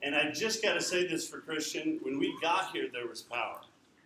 and I just got to say this for Christian, when we got here, there was power.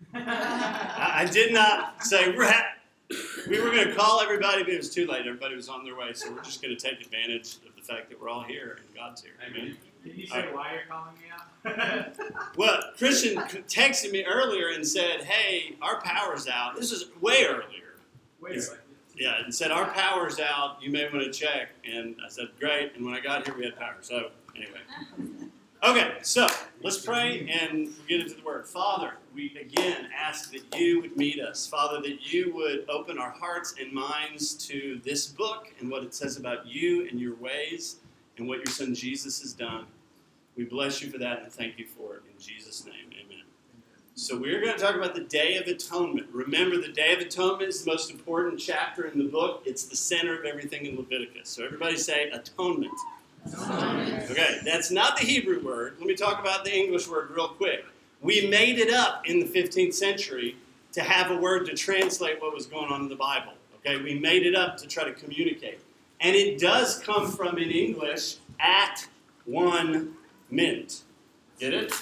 I did not say, we were going to call everybody, but it was too late. Everybody was on their way, so we're just going to take advantage of the fact that we're all here and God's here. Amen. Can you say why you're calling me out? Well, Christian texted me earlier and said, hey, our power's out. This is way earlier. Yeah, and said, our power's out. You may want to check. And I said, great. And when I got here, we had power. So, anyway. Okay, so let's pray and get into the Word. Father, we again ask that you would meet us. Father, that you would open our hearts and minds to this book and what it says about you and your ways and what your Son Jesus has done. We bless you for that and thank you for it. In Jesus' name, amen. So we're going to talk about the Day of Atonement. Remember, the Day of Atonement is the most important chapter in the book. It's the center of everything in Leviticus. So everybody say atonement. Okay, that's not the Hebrew word. Let me talk about the English word real quick. We made it up in the 15th century to have a word to translate what was going on in the Bible. Okay, we made it up to try to communicate. And it does come from, in English, at one mint. Get it?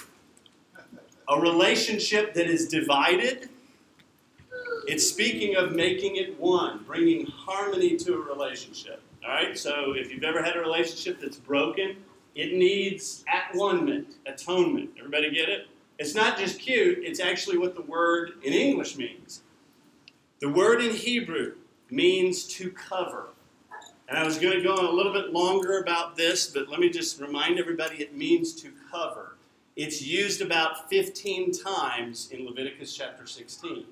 A relationship that is divided. It's speaking of making it one, bringing harmony to a relationship. All right, so if you've ever had a relationship that's broken, it needs at-one-ment, atonement. Everybody get it? It's not just cute, it's actually what the word in English means. The word in Hebrew means to cover. And I was going to go on a little bit longer about this, but let me just remind everybody it means to cover. It's used about 15 times in Leviticus chapter 16.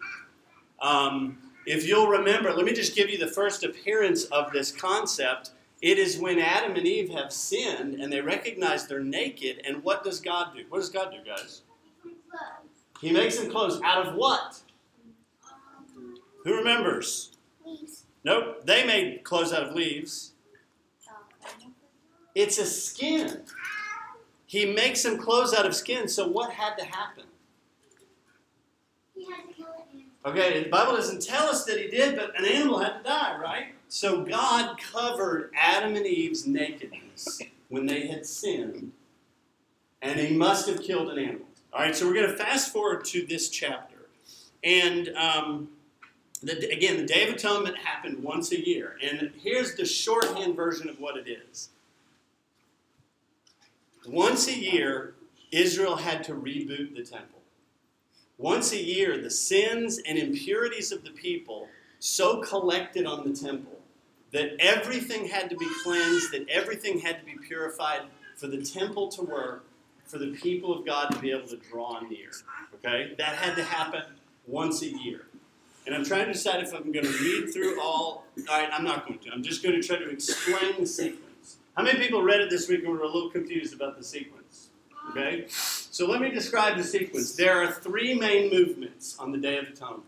If you'll remember, let me just give you the first appearance of this concept. It is when Adam and Eve have sinned and they recognize they're naked. And what does God do? What does God do, guys? He makes them clothes. Out of what? Who remembers? Leaves. Nope. They made clothes out of leaves. It's a skin. He makes them clothes out of skin. So what had to happen? He had to kill an animal. Okay, the Bible doesn't tell us that he did, but an animal had to die, right? So God covered Adam and Eve's nakedness when they had sinned, and he must have killed an animal. All right, so we're going to fast forward to this chapter. And again, the Day of Atonement happened once a year, and here's the shorthand version of what it is. Once a year, Israel had to reboot the temple. Once a year, the sins and impurities of the people so collected on the temple that everything had to be cleansed, that everything had to be purified for the temple to work, for the people of God to be able to draw near. Okay? That had to happen once a year. And I'm trying to decide if I'm going to read through all. All right, I'm not going to. I'm just going to try to explain the sequence. How many people read it this week and were a little confused about the sequence? Okay? So let me describe the sequence. There are three main movements on the Day of Atonement.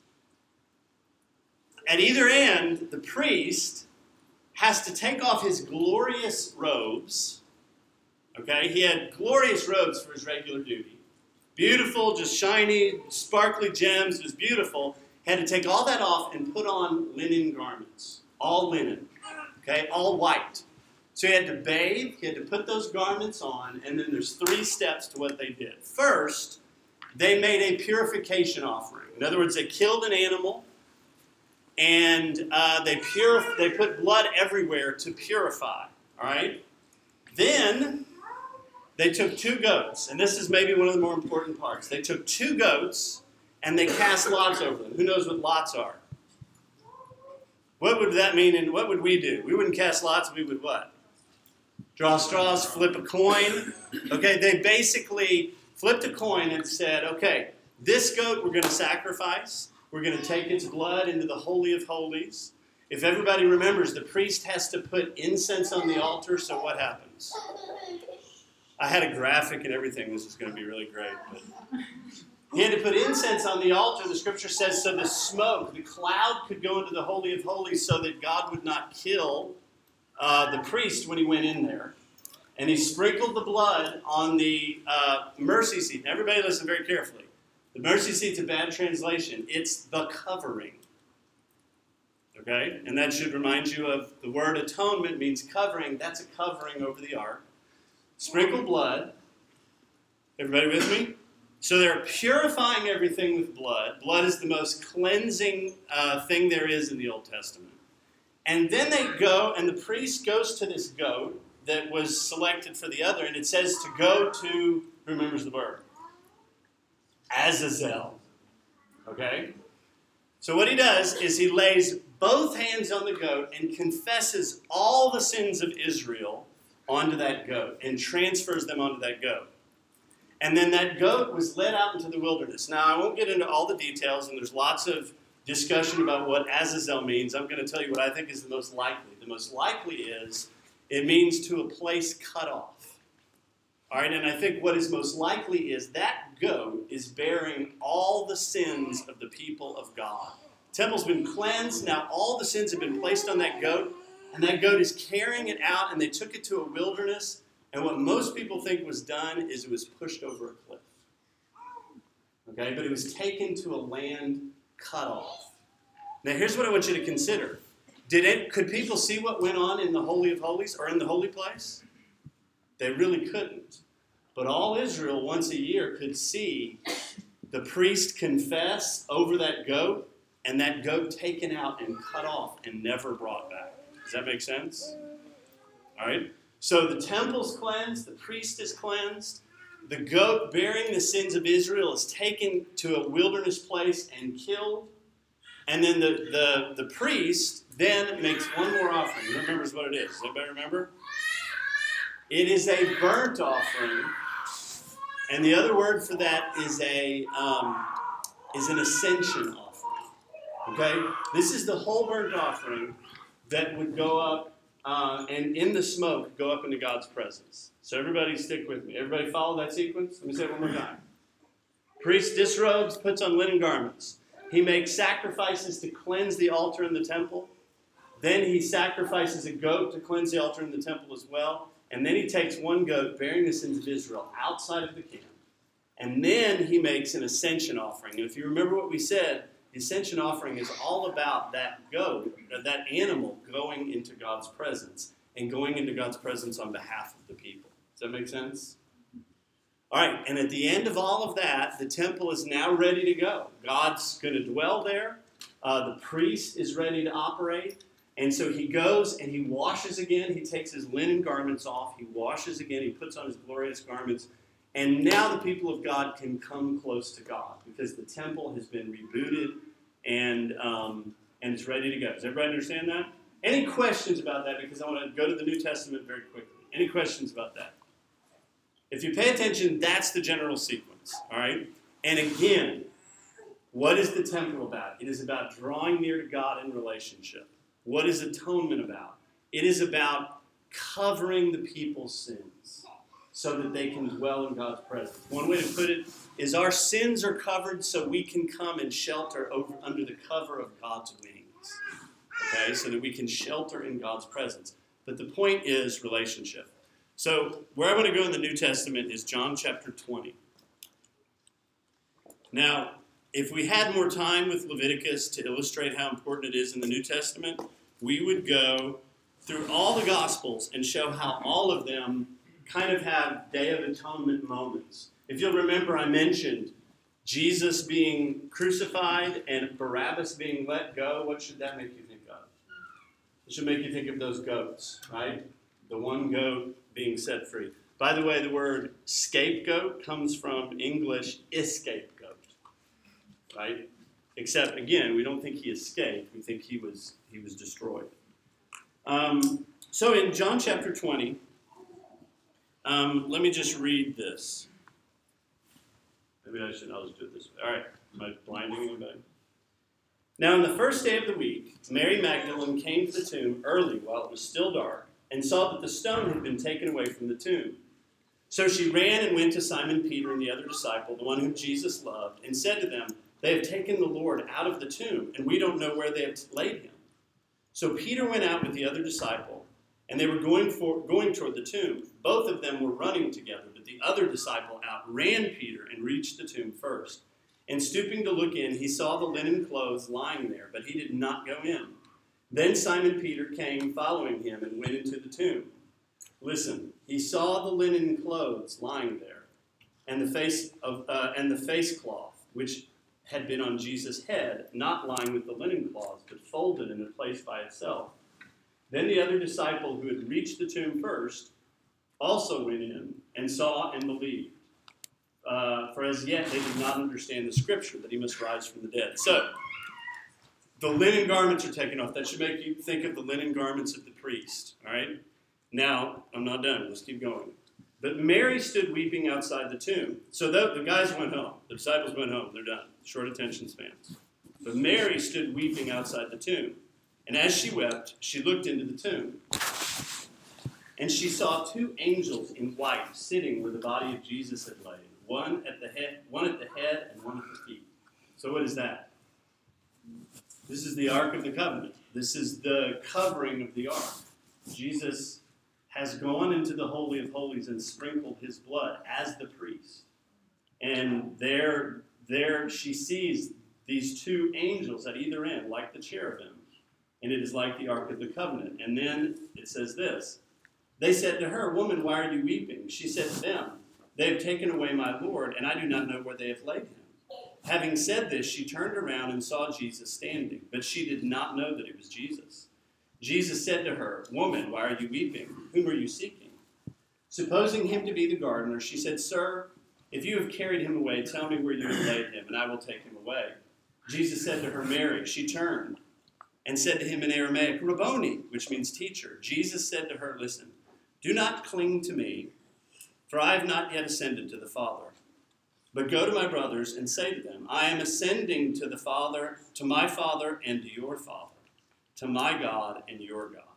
At either end, the priest has to take off his glorious robes. Okay? He had glorious robes for his regular duty. Beautiful, just shiny, sparkly gems. It was beautiful. Had to take all that off and put on linen garments. All linen. Okay? All white. So he had to bathe, he had to put those garments on, and then there's three steps to what they did. First, they made a purification offering. In other words, they killed an animal, and they put blood everywhere to purify. All right? Then, they took two goats, and this is maybe one of the more important parts. They took two goats, and they cast lots over them. Who knows what lots are? What would that mean, and what would we do? We wouldn't cast lots, we would what? Draw straws, flip a coin. Okay, they basically flipped a coin and said, okay, this goat we're going to sacrifice. We're going to take its blood into the Holy of Holies. If everybody remembers, the priest has to put incense on the altar, so what happens? I had a graphic and everything. This is going to be really great. But he had to put incense on the altar, the scripture says, so the smoke, the cloud could go into the Holy of Holies so that God would not kill the priest when he went in there. And he sprinkled the blood on the mercy seat. Everybody listen very carefully. The mercy seat's a bad translation. It's the covering. Okay? And that should remind you of the word atonement means covering. That's a covering over the ark. Sprinkle blood. Everybody with me? So they're purifying everything with blood. Blood is the most cleansing thing there is in the Old Testament. And then they go, and the priest goes to this goat that was selected for the other, and it says to go to, who remembers the word? Azazel. Okay? So what he does is he lays both hands on the goat and confesses all the sins of Israel onto that goat and transfers them onto that goat. And then that goat was led out into the wilderness. Now, I won't get into all the details, and there's lots of discussion about what Azazel means. I'm going to tell you what I think is the most likely. The most likely is it means to a place cut off. All right, and I think what is most likely is that goat is bearing all the sins of the people of God. The temple's been cleansed. Now all the sins have been placed on that goat, and that goat is carrying it out, and they took it to a wilderness. And what most people think was done is it was pushed over a cliff. Okay, but it was taken to a land cut off. Now here's what I want you to consider. Could people see what went on in the Holy of Holies or in the holy place? They really couldn't. But all Israel once a year could see the priest confess over that goat, and that goat taken out and cut off and never brought back. Does that make sense? All right. So the temple's cleansed, the priest is cleansed, the goat bearing the sins of Israel is taken to a wilderness place and killed, and then the priest then makes one more offering. He remembers what it is. Does anybody remember? It is a burnt offering, and the other word for that is an ascension offering. Okay? This is the whole burnt offering that would go up and in the smoke go up into God's presence. So everybody stick with me. Everybody follow that sequence? Let me say it one more time. Priest disrobes, puts on linen garments. He makes sacrifices to cleanse the altar in the temple. Then he sacrifices a goat to cleanse the altar in the temple as well. And then he takes one goat bearing the sins of Israel outside of the camp. And then he makes an ascension offering. And if you remember what we said, the ascension offering is all about that goat, or that animal, going into God's presence and going into God's presence on behalf of the people. Does that make sense? All right, and at the end of all of that, the temple is now ready to go. God's going to dwell there. The priest is ready to operate. And so he goes and he washes again. He takes his linen garments off. He washes again. He puts on his glorious garments. And now the people of God can come close to God because the temple has been rebooted and it's ready to go. Does everybody understand that? Any questions about that? Because I want to go to the New Testament very quickly. Any questions about that? If you pay attention, that's the general sequence. All right? And again, what is the temple about? It is about drawing near to God in relationship. What is atonement about? It is about covering the people's sins so that they can dwell in God's presence. One way to put it is our sins are covered so we can come and shelter under the cover of God's wings. Okay, so that we can shelter in God's presence. But the point is relationship. So where I want to go in the New Testament is John chapter 20. Now, if we had more time with Leviticus to illustrate how important it is in the New Testament, we would go through all the Gospels and show how all of them kind of have Day of Atonement moments. If you'll remember, I mentioned Jesus being crucified and Barabbas being let go. What should that make you think of? It should make you think of those goats, right? The one goat being set free. By the way, the word scapegoat comes from English scapegoat, right? Except, again, we don't think he escaped. We think he was destroyed. So in John chapter 20, let me just read this. Maybe I'll just do it this way. All right. Am I blinding anybody? Now, on the first day of the week, Mary Magdalene came to the tomb early while it was still dark and saw that the stone had been taken away from the tomb. So she ran and went to Simon Peter and the other disciple, the one whom Jesus loved, and said to them, "They have taken the Lord out of the tomb, and we don't know where they have laid him." So Peter went out with the other disciple, and they were going toward the tomb. Both of them were running together, but the other disciple outran Peter and reached the tomb first. And stooping to look in, he saw the linen clothes lying there, but he did not go in. Then Simon Peter came following him and went into the tomb. Listen, he saw the linen clothes lying there, and the face cloth, which had been on Jesus' head, not lying with the linen cloths, but folded in a place by itself. Then the other disciple who had reached the tomb first also went in and saw and believed. For as yet they did not understand the scripture that he must rise from the dead. So, the linen garments are taken off. That should make you think of the linen garments of the priest. All right? Now, I'm not done. Let's keep going. But Mary stood weeping outside the tomb. So the guys went home. The disciples went home. They're done. Short attention spans. But Mary stood weeping outside the tomb. And as she wept, she looked into the tomb. And she saw two angels in white sitting where the body of Jesus had lain. One at the head and one at the feet. So what is that? This is the Ark of the Covenant. This is the covering of the Ark. Jesus has gone into the Holy of Holies and sprinkled his blood as the priest. And there she sees these two angels at either end, like the cherubim. And it is like the Ark of the Covenant. And then it says this. They said to her, "Woman, why are you weeping?" She said to them, "They have taken away my Lord, and I do not know where they have laid him." Having said this, she turned around and saw Jesus standing, but she did not know that it was Jesus. Jesus said to her, "Woman, why are you weeping? Whom are you seeking?" Supposing him to be the gardener, she said, "Sir, if you have carried him away, tell me where you have laid him, and I will take him away." Jesus said to her, "Mary." She turned and said to him in Aramaic, "Rabboni," which means teacher. Jesus said to her, "Listen, do not cling to me, for I have not yet ascended to the Father. But go to my brothers and say to them, I am ascending to the Father, to my Father and to your Father, to my God and your God."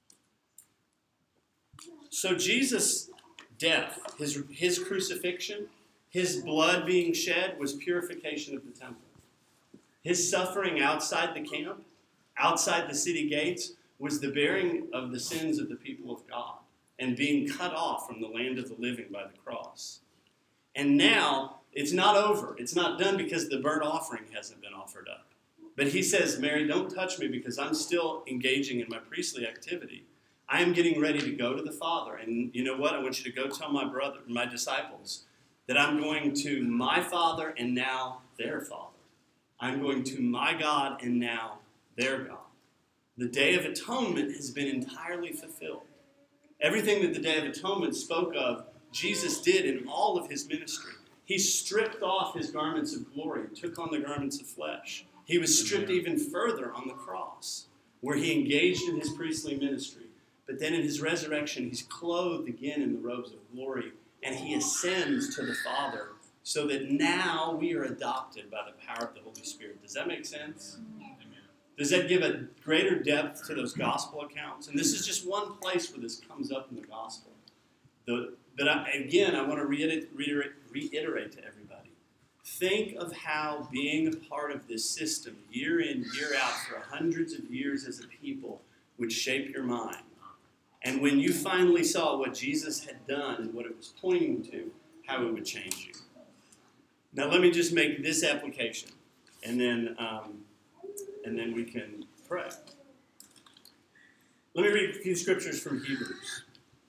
So Jesus' death, his crucifixion, his blood being shed was purification of the temple. His suffering outside the camp, outside the city gates, was the bearing of the sins of the people of God and being cut off from the land of the living by the cross. And now, it's not over. It's not done because the burnt offering hasn't been offered up. But he says, "Mary, don't touch me because I'm still engaging in my priestly activity. I am getting ready to go to the Father. And you know what? I want you to go tell my disciples that I'm going to my Father and now their Father. I'm going to my God and now their God." The Day of Atonement has been entirely fulfilled. Everything that the Day of Atonement spoke of, Jesus did in all of his ministry. He stripped off his garments of glory, took on the garments of flesh. He was stripped even further on the cross, where he engaged in his priestly ministry. But then in his resurrection, he's clothed again in the robes of glory, and he ascends to the Father, so that now we are adopted by the power of the Holy Spirit. Does that make sense? Does that give a greater depth to those gospel accounts? And this is just one place where this comes up in the gospel. But I want to reiterate to everybody. Think of how being a part of this system, year in, year out, for hundreds of years as a people, would shape your mind. And when you finally saw what Jesus had done and what it was pointing to, how it would change you. Now let me just make this application, and then we can pray. Let me read a few scriptures from Hebrews.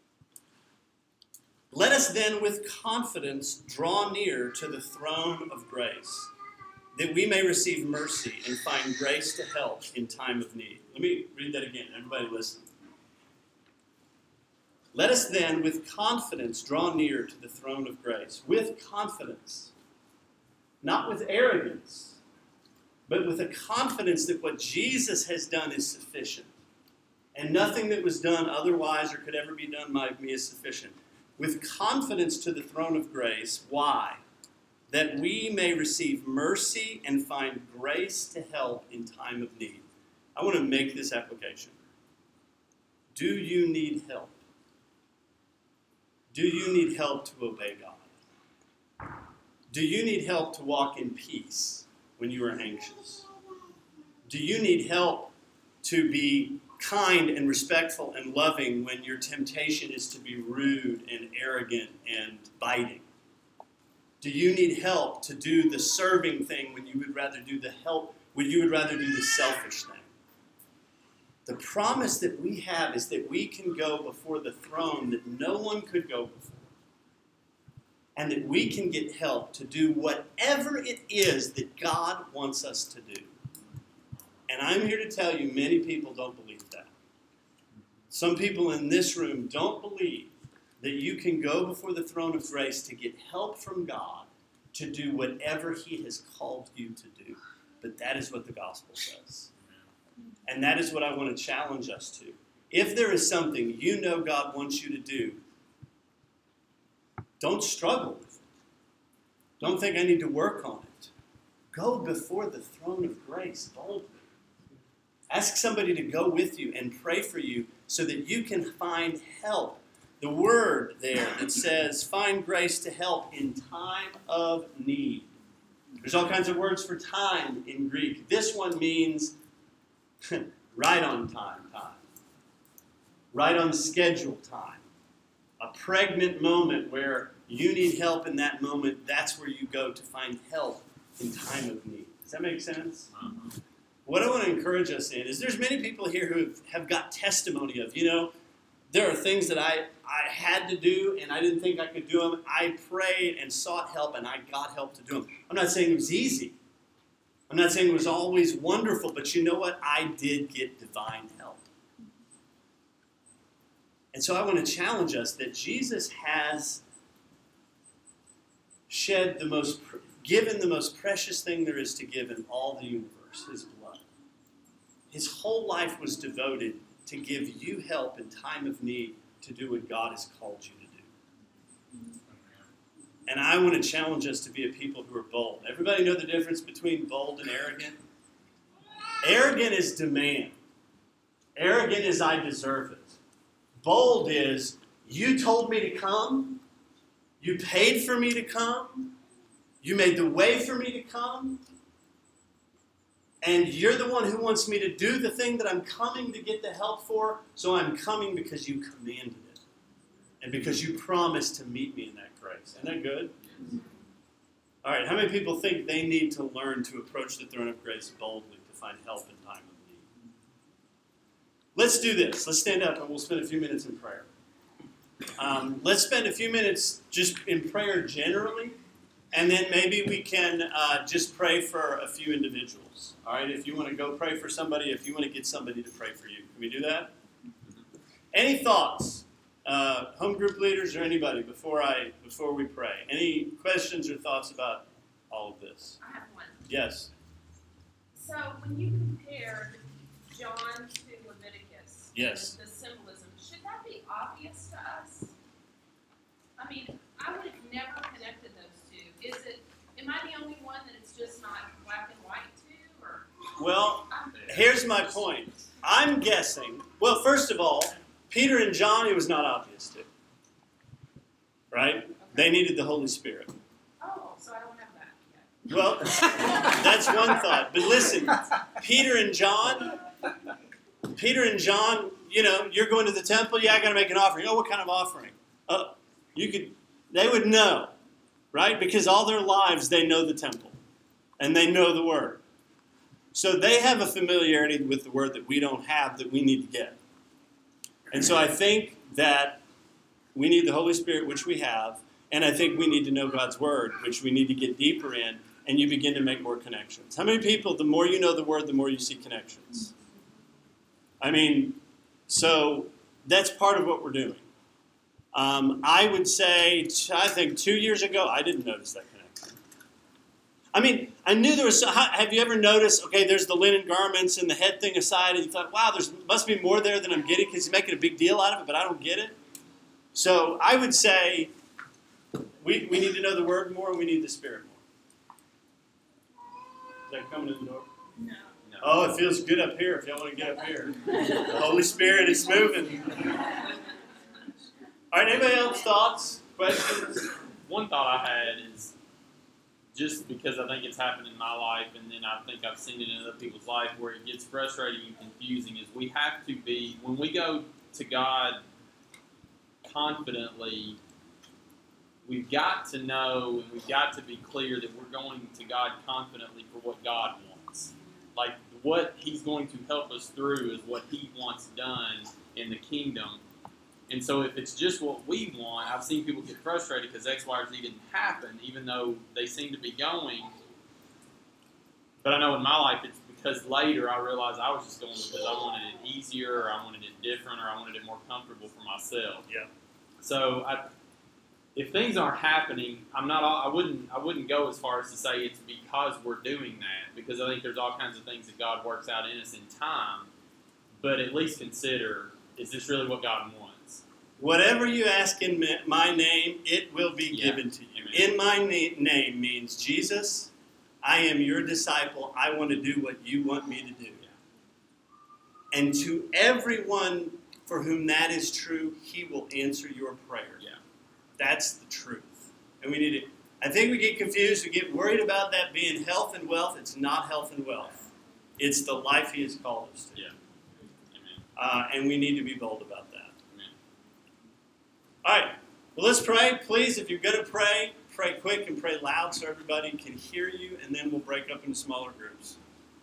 "Let us then with confidence draw near to the throne of grace, that we may receive mercy and find grace to help in time of need." Let me read that again. Everybody listen. "Let us then with confidence draw near to the throne of grace." With confidence. Not with arrogance, but with a confidence that what Jesus has done is sufficient. And nothing that was done otherwise or could ever be done by me is sufficient. With confidence to the throne of grace. Why? That we may receive mercy and find grace to help in time of need. I want to make this application. Do you need help? Do you need help to obey God? Do you need help to walk in peace when you are anxious? Do you need help to be kind and respectful and loving when your temptation is to be rude and arrogant and biting? Do you need help to do the serving thing when you would rather do the selfish thing? The promise that we have is that we can go before the throne that no one could go before. and that we can get help to do whatever it is that God wants us to do. And I'm here to tell you, many people don't believe that. Some people in this room don't believe that you can go before the throne of grace to get help from God to do whatever He has called you to do. But that is what the gospel says. And that is what I want to challenge us to. If there is something you know God wants you to do, don't struggle with it. Don't think I need to work on it. Go before the throne of grace boldly. Ask somebody to go with you and pray for you so that you can find help. The word there that says, find grace to help in time of need. There's all kinds of words for time in Greek. This one means right on time. Right on schedule time. A pregnant moment where you need help in that moment, that's where you go to find help in time of need. Does that make sense? Uh-huh. What I want to encourage us in is there's many people here who have got testimony of, there are things that I had to do and I didn't think I could do them. I prayed and sought help and I got help to do them. I'm not saying it was easy. I'm not saying it was always wonderful, but you know what? I did get divine help. And so I want to challenge us that Jesus has given the most precious thing there is to give in all the universe, His blood. His whole life was devoted to give you help in time of need to do what God has called you to do. And I want to challenge us to be a people who are bold. Everybody know the difference between bold and arrogant? Arrogant is demand. Arrogant is I deserve it. Bold is, you told me to come, you paid for me to come, you made the way for me to come, and you're the one who wants me to do the thing that I'm coming to get the help for, so I'm coming because you commanded it, and because you promised to meet me in that grace. Isn't that good? All right, how many people think they need to learn to approach the throne of grace boldly to find help in time of need? Let's do this. Let's stand up and we'll spend a few minutes in prayer. Let's spend a few minutes just in prayer generally, and then maybe we can just pray for a few individuals. All right, if you want to go pray for somebody, if you want to get somebody to pray for you. Can we do that? Any thoughts? Home group leaders or anybody before we pray? Any questions or thoughts about all of this? I have one. Yes. So when you compare John to Leviticus, yes, the symbolism, should that be obvious to us? I mean, I would have never connected those two. Am I the only one that it's just not black and white to? Or? Well, here's my point. I'm guessing, well, first of all, Peter and John, it was not obvious to. Right? Okay. They needed the Holy Spirit. Oh, so I don't have that yet. Well, that's one thought. But listen, Peter and John, you're going to the temple. Yeah, I got to make an offering. Oh, what kind of offering? They would know, right? Because all their lives they know the temple and they know the word. So they have a familiarity with the word that we don't have that we need to get. And so I think that we need the Holy Spirit, which we have, and I think we need to know God's word, which we need to get deeper in, and you begin to make more connections. How many people, the more you know the word, the more you see connections? I mean, so that's part of what we're doing. I would say, I think 2 years ago, I didn't notice that connection. I mean, I knew there was, have you ever noticed, okay, there's the linen garments and the head thing aside, and you thought, wow, there must be more there than I'm getting because he's making a big deal out of it, but I don't get it. So I would say we need to know the word more and we need the Spirit more. Is that coming in the door? No. Oh, it feels good up here if y'all want to get up here. The Holy Spirit is moving. All right, anybody else thoughts, questions? One thought I had is, just because I think it's happened in my life, and then I think I've seen it in other people's life, where it gets frustrating and confusing, is we have to be, when we go to God confidently, we've got to know and we've got to be clear that we're going to God confidently for what God wants. Like, what He's going to help us through is what He wants done in the kingdom. And so if it's just what we want, I've seen people get frustrated because X, Y, or Z didn't happen, even though they seem to be going. But I know in my life it's because later I realized I was just going because I wanted it easier, or I wanted it different, or I wanted it more comfortable for myself. Yeah. So if things aren't happening, I wouldn't go as far as to say it's because we're doing that, because I think there's all kinds of things that God works out in us in time. But at least consider, is this really what God wants? Whatever you ask in my name, it will be given to you. Amen. In my name means, Jesus, I am your disciple. I want to do what you want me to do. Yeah. And to everyone for whom that is true, he will answer your prayer. Yeah. That's the truth. And we need to, I think we get confused. We get worried about that being health and wealth. It's not health and wealth. It's the life he has called us to. Yeah. Amen. And we need to be bold about that. Amen. All right. Well, let's pray. Please, if you're going to pray, pray quick and pray loud so everybody can hear you, and then we'll break up into smaller groups.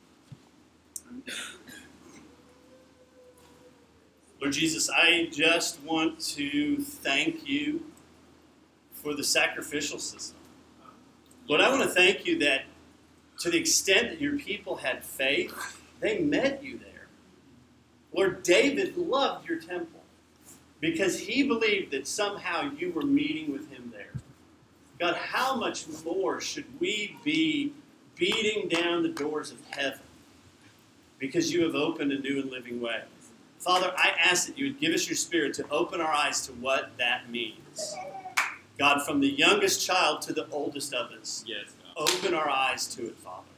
Lord Jesus, I just want to thank you for the sacrificial system. Lord, I want to thank you that to the extent that your people had faith, they met you there. Lord, David loved your temple because he believed that somehow you were meeting with him there. God, how much more should we be beating down the doors of heaven because you have opened a new and living way? Father, I ask that you would give us your Spirit to open our eyes to what that means. God, from the youngest child to the oldest of us, Yes, God. open our eyes to it, Father.